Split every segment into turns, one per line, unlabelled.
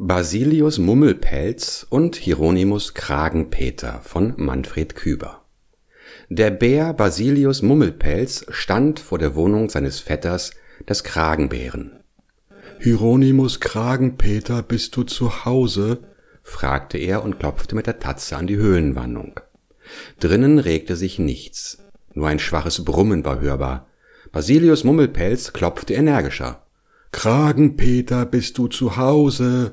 Basilius Mummelpelz und Hieronymus Kragenpeter von Manfred Küber. Der Bär Basilius Mummelpelz stand vor der Wohnung seines Vetters, des Kragenbären.
»Hieronymus Kragenpeter, bist du zu Hause?«
fragte er und klopfte mit der Tatze an die Höhlenwandung. Drinnen regte sich nichts, nur ein schwaches Brummen war hörbar. Basilius Mummelpelz klopfte energischer.
»Kragenpeter, bist du zu Hause?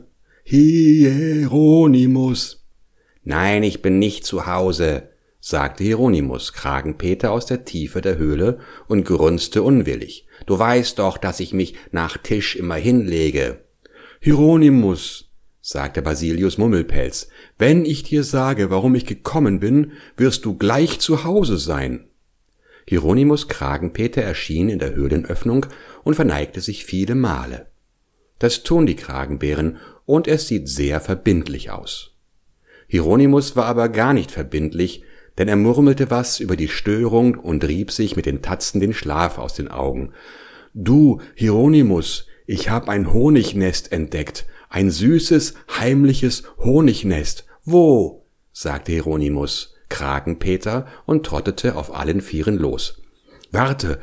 Hieronymus!«
»Nein, ich bin nicht zu Hause«, sagte Hieronymus Kragenpeter aus der Tiefe der Höhle und grunzte unwillig. »Du weißt doch, dass ich mich nach Tisch immer hinlege.«
»Hieronymus«, sagte Basilius Mummelpelz, »wenn ich dir sage, warum ich gekommen bin, wirst du gleich zu Hause sein.«
Hieronymus Kragenpeter erschien in der Höhlenöffnung und verneigte sich viele Male. Das tun die Kragenbären, und es sieht sehr verbindlich aus. Hieronymus war aber gar nicht verbindlich, denn er murmelte was über die Störung und rieb sich mit den Tatzen den Schlaf aus den Augen.
»Du, Hieronymus, ich hab ein Honignest entdeckt, ein süßes, heimliches Honignest.«
»Wo?« sagte Hieronymus Kragenpeter und trottete auf allen Vieren los.
»Warte,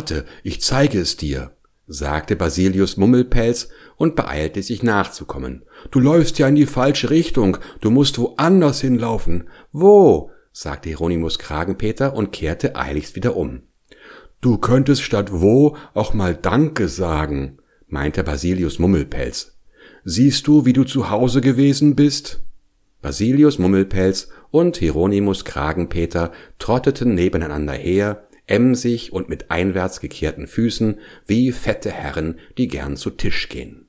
ich zeige es dir«,
sagte Basilius Mummelpelz und beeilte sich nachzukommen.
»Du läufst ja in die falsche Richtung, du musst woanders hinlaufen.«
»Wo?« sagte Hieronymus Kragenpeter und kehrte eiligst wieder um.
»Du könntest statt wo auch mal Danke sagen«, meinte Basilius Mummelpelz. »Siehst du, wie du zu Hause gewesen bist?«
Basilius Mummelpelz und Hieronymus Kragenpeter trotteten nebeneinander her, emsig und mit einwärts gekehrten Füßen, wie fette Herren, die gern zu Tisch gehen.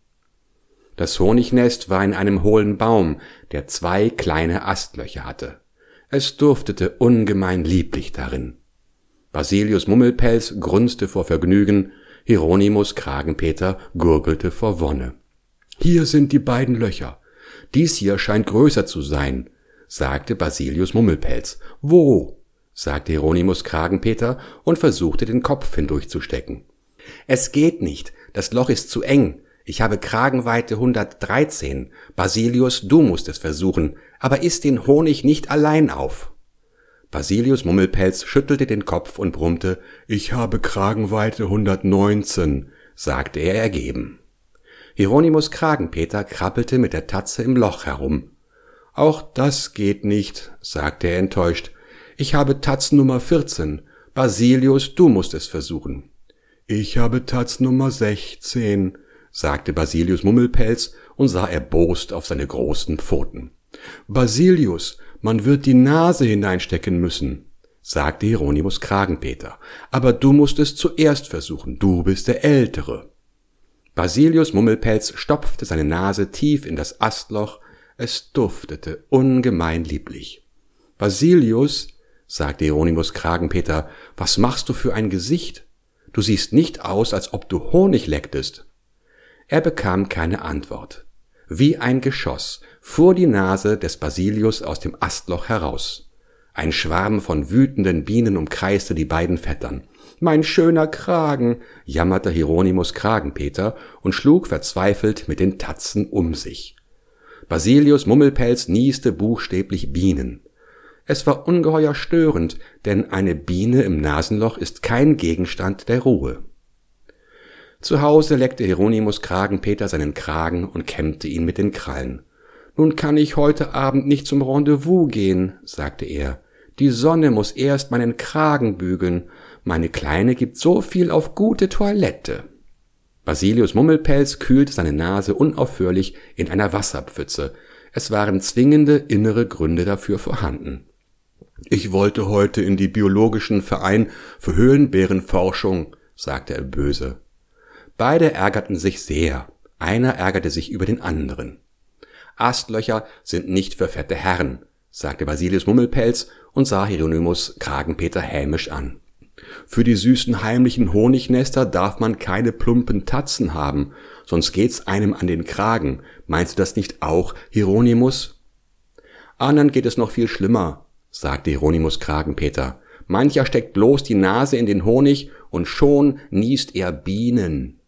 Das Honignest war in einem hohlen Baum, der 2 kleine Astlöcher hatte. Es duftete ungemein lieblich darin. Basilius Mummelpelz grunzte vor Vergnügen, Hieronymus Kragenpeter gurgelte vor Wonne.
»Hier sind die beiden Löcher. Dies hier scheint größer zu sein«, sagte Basilius Mummelpelz.
»Wo?« sagte Hieronymus Kragenpeter und versuchte den Kopf hindurchzustecken. »Es geht nicht, das Loch ist zu eng. Ich habe Kragenweite 113. Basilius, du musst es versuchen, aber iss den Honig nicht allein auf.« Basilius Mummelpelz schüttelte den Kopf und brummte.
»Ich habe Kragenweite 119, sagte er ergeben.
Hieronymus Kragenpeter krabbelte mit der Tatze im Loch herum.
»Auch das geht nicht«, sagte er enttäuscht. »Ich habe Tatzennummer 14. Basilius, du musst es versuchen.« »Ich habe Tatznummer 16«, sagte Basilius Mummelpelz und sah erbost auf seine großen Pfoten. »Basilius, man wird die Nase hineinstecken müssen«, sagte Hieronymus Kragenpeter. »Aber du musst es zuerst versuchen, du bist der Ältere.«
Basilius Mummelpelz stopfte seine Nase tief in das Astloch, es duftete ungemein lieblich.
»Basilius«,
sagte Hieronymus Kragenpeter, »was machst du für ein Gesicht? Du siehst nicht aus, als ob du Honig lecktest.« Er bekam keine Antwort. Wie ein Geschoss fuhr die Nase des Basilius aus dem Astloch heraus. Ein Schwarm von wütenden Bienen umkreiste die beiden Vettern. »Mein schöner Kragen«, jammerte Hieronymus Kragenpeter und schlug verzweifelt mit den Tatzen um sich. Basilius Mummelpelz nieste buchstäblich Bienen. Es war ungeheuer störend, denn eine Biene im Nasenloch ist kein Gegenstand der Ruhe. Zu Hause leckte Hieronymus Kragenpeter seinen Kragen und kämmte ihn mit den Krallen. »Nun kann ich heute Abend nicht zum Rendezvous gehen«, sagte er. »Die Sonne muss erst meinen Kragen bügeln. Meine Kleine gibt so viel auf gute Toilette.« Basilius Mummelpelz kühlte seine Nase unaufhörlich in einer Wasserpfütze. Es waren zwingende innere Gründe dafür vorhanden.
»Ich wollte heute in die biologischen Verein für Höhlenbärenforschung«, sagte er böse.
Beide ärgerten sich sehr. Einer ärgerte sich über den anderen. »Astlöcher sind nicht für fette Herren«, sagte Basilius Mummelpelz und sah Hieronymus Kragenpeter hämisch an.
»Für die süßen heimlichen Honignester darf man keine plumpen Tatzen haben, sonst geht's einem an den Kragen. Meinst du das nicht auch, Hieronymus?«
»Anderen geht es noch viel schlimmer«, sagte Hieronymus Kragenpeter. »Mancher steckt bloß die Nase in den Honig und schon niest er Bienen.«